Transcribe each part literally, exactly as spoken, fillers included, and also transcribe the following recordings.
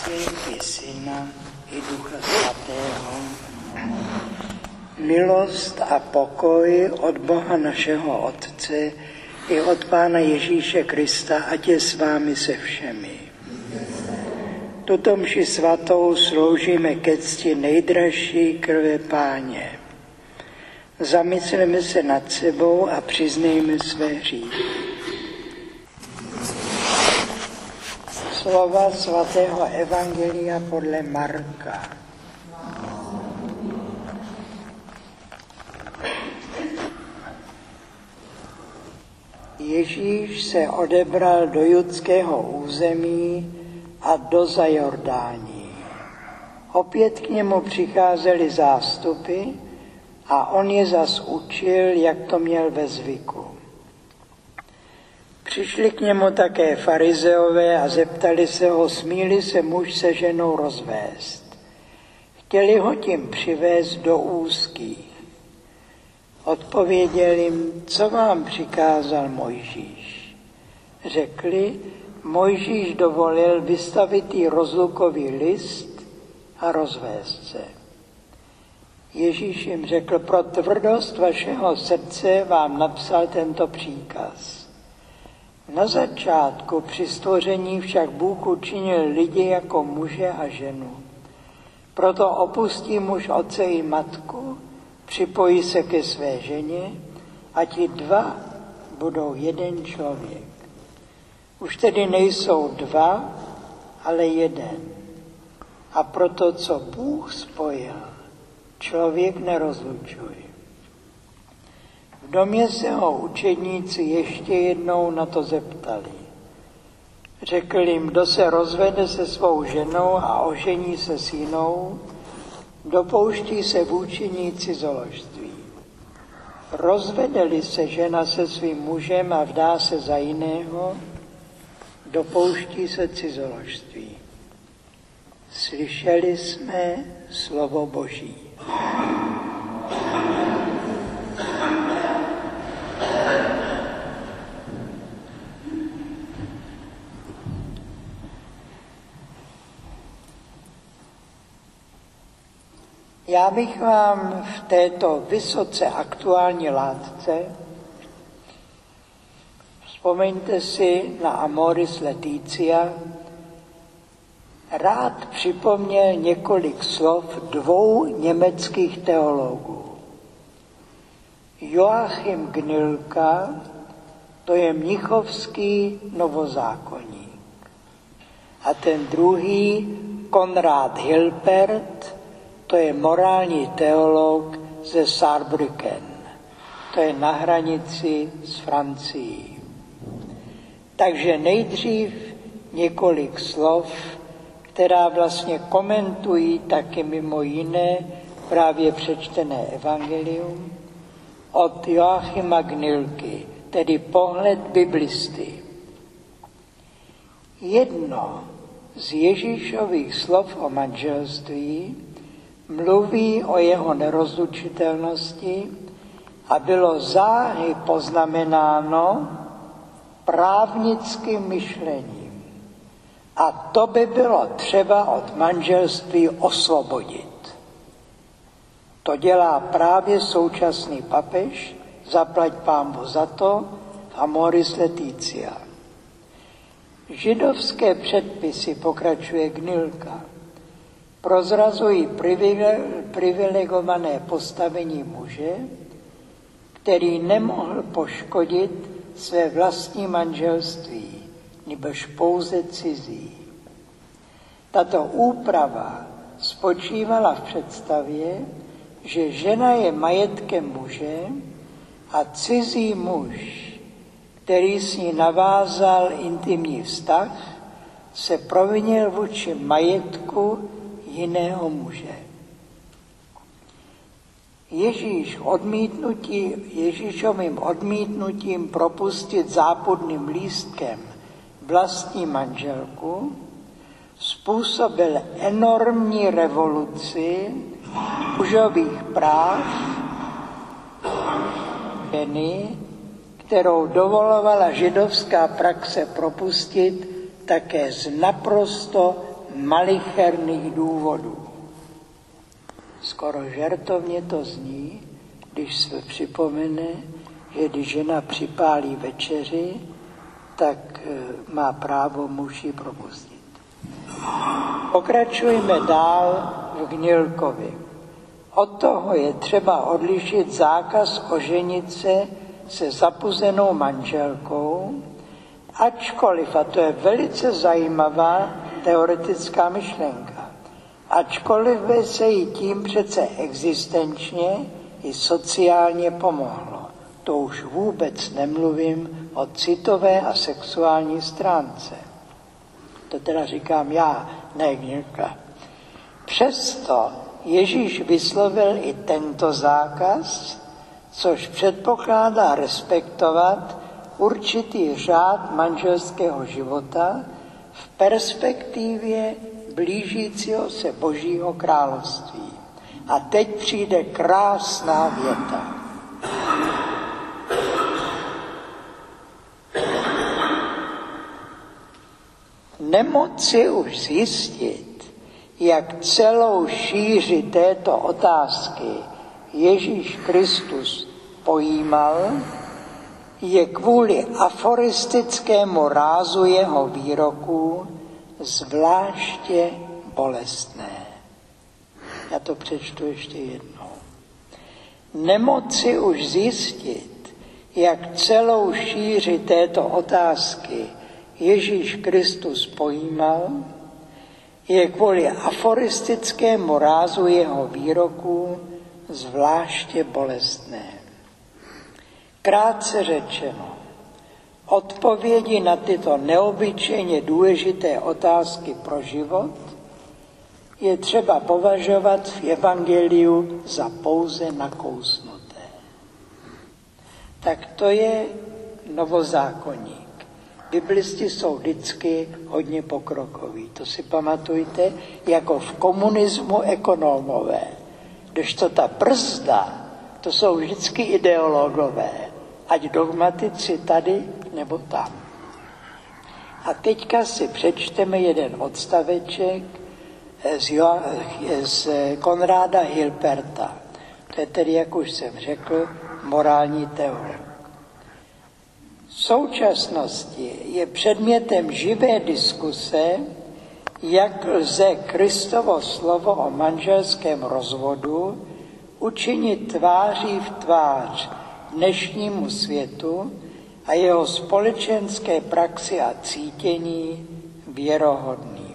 i Syna, i Ducha Svatého. Milost a pokoj od Boha našeho Otce i od Pána Ježíše Krista, ať je s vámi se všemi. Tuto mši svatou sloužíme ke cti nejdražší krve Páně. Zamysleme se nad sebou a přiznejme své hříchy. Slova svatého evangelia podle Marka. Ježíš se odebral do judského území a do Zajordání. Opět k němu přicházely zástupy a on je zas učil, jak to měl ve zvyku. Přišli k němu také farizeové a zeptali se ho, smí-li se muž se ženou rozvést. Chtěli ho tím přivést do úzkých. Odpověděl jim, co vám přikázal Mojžíš. Řekli, Mojžíš dovolil vystavit jí rozlukový list a rozvést se. Ježíš jim řekl, pro tvrdost vašeho srdce vám napsal tento příkaz. Na začátku při stvoření však Bůh učinil lidi jako muže a ženu. Proto opustí muž otce i matku, připojí se ke své ženě a ti dva budou jeden člověk. Už tedy nejsou dva, ale jeden. A proto, co Bůh spojil, člověk nerozlučuje. V domě se ho učedníci ještě jednou na to zeptali. Řekl jim, kdo se rozvede se svou ženou a ožení se s jinou, dopouští se vůči cizoložství. Rozvede-li se žena se svým mužem a vdá se za jiného, dopouští se cizoložství. Slyšeli jsme slovo Boží. Já bych vám v této vysoce aktuální látce, vzpomeňte si na Amoris Laetitia, rád připomněl několik slov dvou německých teologů. Joachim Gnilka, to je mnichovský novozákonník. A ten druhý, Konrad Hilpert, to je morální teolog ze Saarbrücken. To je na hranici s Francií. Takže nejdřív několik slov, která vlastně komentují taky mimo jiné právě přečtené evangelium od Joachima Gnilky, tedy pohled biblisty. Jedno z Ježíšových slov o manželství mluví o jeho nerozlučitelnosti a bylo záhy poznamenáno právnickým myšlením. A to by bylo třeba od manželství osvobodit. To dělá právě současný papež, zaplať Pánbu za to, v Amoris Laetitia. Židovské předpisy, pokračuje Gnilka, prozrazují privilegované postavení muže, který nemohl poškodit své vlastní manželství, nebož pouze cizí. Tato úprava spočívala v představě, že žena je majetkem muže a cizí muž, který s ní navázal intimní vztah, se provinil vůči majetku jiného muže. Ježíš odmítnutí, Ježíšovým odmítnutím propustit zápudným lístkem vlastní manželku způsobil enormní revoluci mužových práv ženy, kterou dovolovala židovská praxe propustit také z naprosto malicherných důvodů. Skoro žertovně to zní, když se připomene, že když žena připálí večeři, tak má právo muž ji propustit. Pokračujeme dál v Hnilkovi. Od toho je třeba odlišit zákaz oženit se se zapuzenou manželkou, ačkoliv, a to je velice zajímavá teoretická myšlenka, ačkoliv by se jí tím přece existenčně i sociálně pomohlo. To už vůbec nemluvím o citové a sexuální stránce. To teda říkám já, ne Hnilka. Přesto Ježíš vyslovil i tento zákaz, což předpokládá respektovat určitý řád manželského života v perspektivě blížícího se Božího království. A teď přijde krásná věta. Nemoci už zjistit, jak celou šíři této otázky Ježíš Kristus pojímal, je kvůli aforistickému rázu jeho výroků zvláště bolestné. Já to přečtu ještě jednou. Nemoci už zjistit, jak celou šíři této otázky Ježíš Kristus pojímal, je kvůli aforistickému rázu jeho výroků zvláště bolestné. Krátce řečeno, odpovědi na tyto neobyčejně důležité otázky pro život je třeba považovat v evangeliu za pouze nakousnuté. Tak to je novozákonník. Biblisti jsou vždycky hodně pokrokoví. To si pamatujte, jako v komunismu ekonomové. Kdežto ta brzda, to jsou vždycky ideologové, ať dogmatici tady nebo tam. A teďka si přečteme jeden odstaveček z, jo, z Konráda Hilperta. To je tedy, jak už jsem řekl, morální teorie. V současnosti je předmětem živé diskuse, jak lze Kristovo slovo o manželském rozvodu učinit tváří v tvář dnešnímu světu a jeho společenské praxi a cítění věrohodným.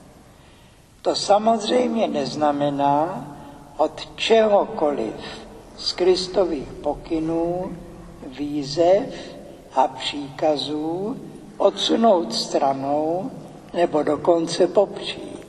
To samozřejmě neznamená od čehokoliv z Kristových pokynů, výzev a příkazů odsunout stranou nebo dokonce popřít.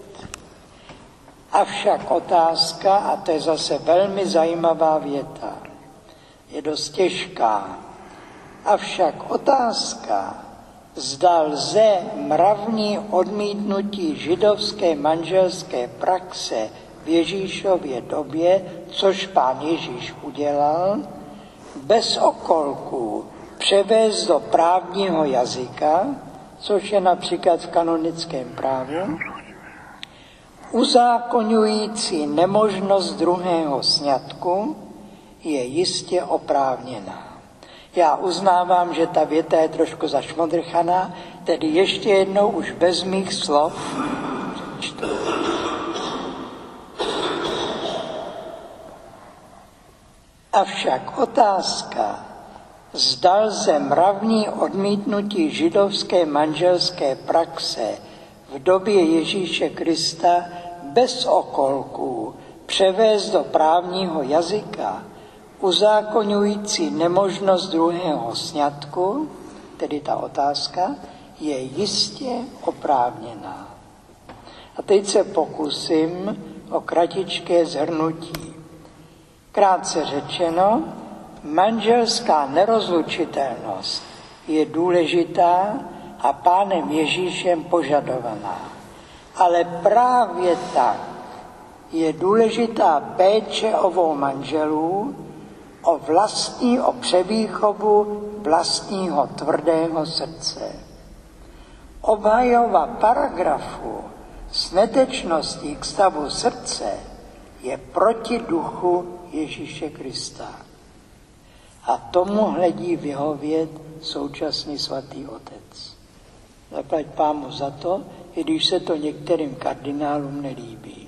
Avšak otázka, a to je zase velmi zajímavá věta, je dost těžká. Avšak otázka, zda lze mravní odmítnutí židovské manželské praxe v Ježíšově době, což pán Ježíš udělal, bez okolků převést do právního jazyka, což je například v kanonickém právu, uzákoňující nemožnost druhého sňatku, je jistě oprávněná. Já uznávám, že ta věta je trošku zašmodrchaná, tedy ještě jednou už bez mých slov čtu. Avšak otázka, zda lze mravní odmítnutí židovské manželské praxe v době Ježíše Krista bez okolků převést do právního jazyka, uzákoňující nemožnost druhého sňatku, tedy ta otázka, je jistě oprávněná. A teď se pokusím o kratičké shrnutí. Krátce řečeno, manželská nerozlučitelnost je důležitá a pánem Ježíšem požadovaná. Ale právě tak je důležitá péče obou manželů o vlastní, o převýchovu vlastního tvrdého srdce. Obhajoba paragrafu s netečností k stavu srdce je proti duchu Ježíše Krista. A tomu hledí vyhovět současný svatý otec. Zaplať Pámu za to, i když se to některým kardinálům nelíbí.